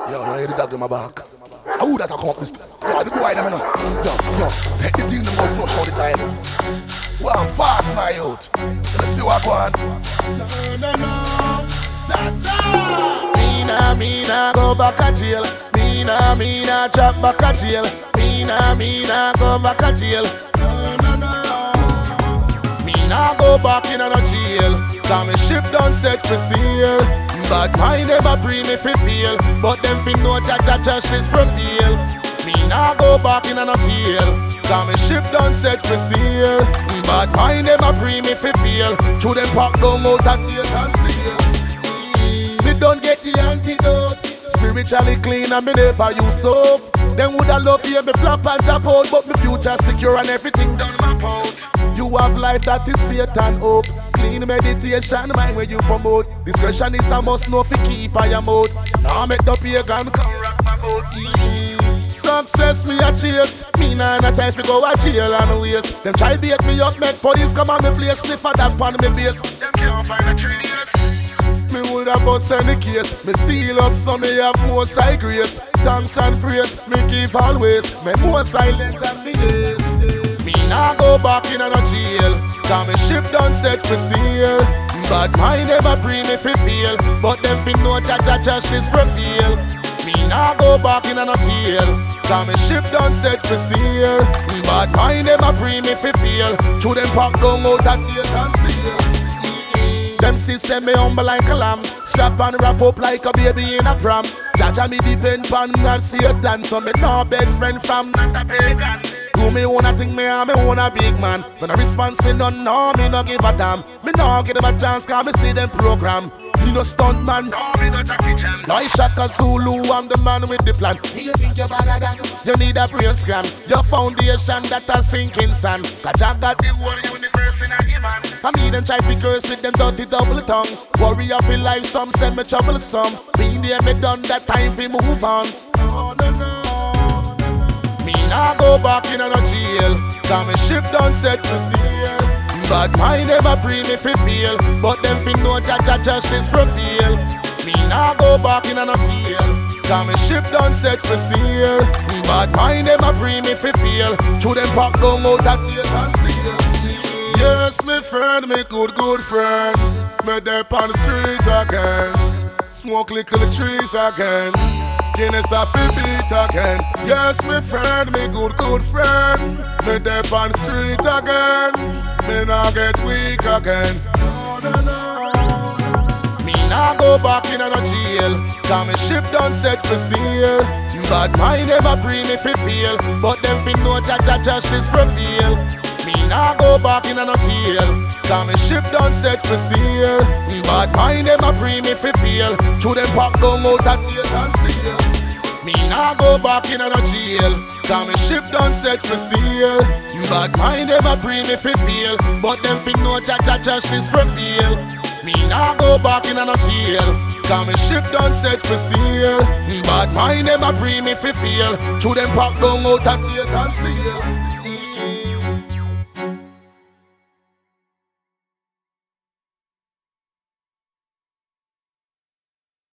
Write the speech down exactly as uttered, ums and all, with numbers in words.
Yo, you hear the dog in my back? Who that I come up this? Yo, the boy, them, you know. Yo, yo, take the thing, them go flush all the time. Well, I'm fast, my youth. Let me see what go on. No, no, no. Sa-sa. Me nah, me nah go back a jail. Me nah, me nah drop back a jail. Me nah, me nah go back a jail. No, no, no. Me nah go back in a no jail. Cause me ship done set for seal. But I never free me fi feel. But them fi know Jah Jah justice prevail. Me nah go back in a no jail. Cause me ship done set for seal. But I never free me fi feel. To them pack down out and gate and steal. Me don't get the antidote. Spiritually clean and me never use soap. Them woulda love hear me flap and drop out. But me future secure and everything done map out. You have life that is faith and hope. Clean meditation, mind where you promote. Discretion is a must know fi keep on your mouth. Now make the pagan come rock my boat. Mm-hmm. Success me a chase. Me nah no time fi go a jail and waste. Them try bait me up, make police come on me place. Sniff a that on me base. Them can't find a three years. Me woulda bust any case. Me seal up so me have more side grace. Thanks and praise, me give always. Me more silent than me days. Me nah go back in a no jail. Cause me ship done set for seal. But I never free me fi feel. But them fi know Jah Jah justice prevail. Me nah go back in a no jail. Cause me ship done set for seal. But I never free me fi feel. To them pack down out and gate and steal. Them sis say me humble like a lamb. Strap and wrap up like a baby in a pram. Jah Jah me depend pan and Satan. So me no beg friend from not a pagan. Do me wanna think me and me wanna big man. When I response me none, no, me no give a damn. Me no give them a chance cause me see them program. Me no stunt man, no, me no Jackie Chan. Like Shaka Zulu, I'm the man with the plan. You think you're better than? You need a brain scan. Your foundation that a sinking sand. Cause Jah got the whole universe in a human. I mean them try to curse with them dirty double tongue. Worry of your life, some send me trouble some. Been there, me done that time fi move on. Oh no no. Me nah go back in a no jail. Cause me ship done set for seal. But I never free me fi feel. But them fi know Jah Jah justice prevail. Me nah go back in a no jail. Cause me ship done set for seal. But I never free me fi feel. To them pack down out and gate and steal. Yes, me friend, me good, good friend. Me dep on the street again. Smoke little trees again. Guinness a fi beat again. Yes, me friend, me good, good friend. Me dep on the street again. Me nah get weak again. No, no, no. Me nah go back in a no jail. Cause me ship done set for seal. But I never free me fi feel. But them fi know Jah Jah justice prevail. Me nah go back in a no jail. Cause me ship done set for seal. But I never free me fi feel. To them pack down out and gate and steal. Me nah go back in a no jail. Cause me ship done set for seal. But I never free me fi feel. But them fi know Jah Jah justice prevail. Me nah go back in a no jail. Cause me ship done set for seal. But I never free me fi feel. To them pack down out and gate and steal.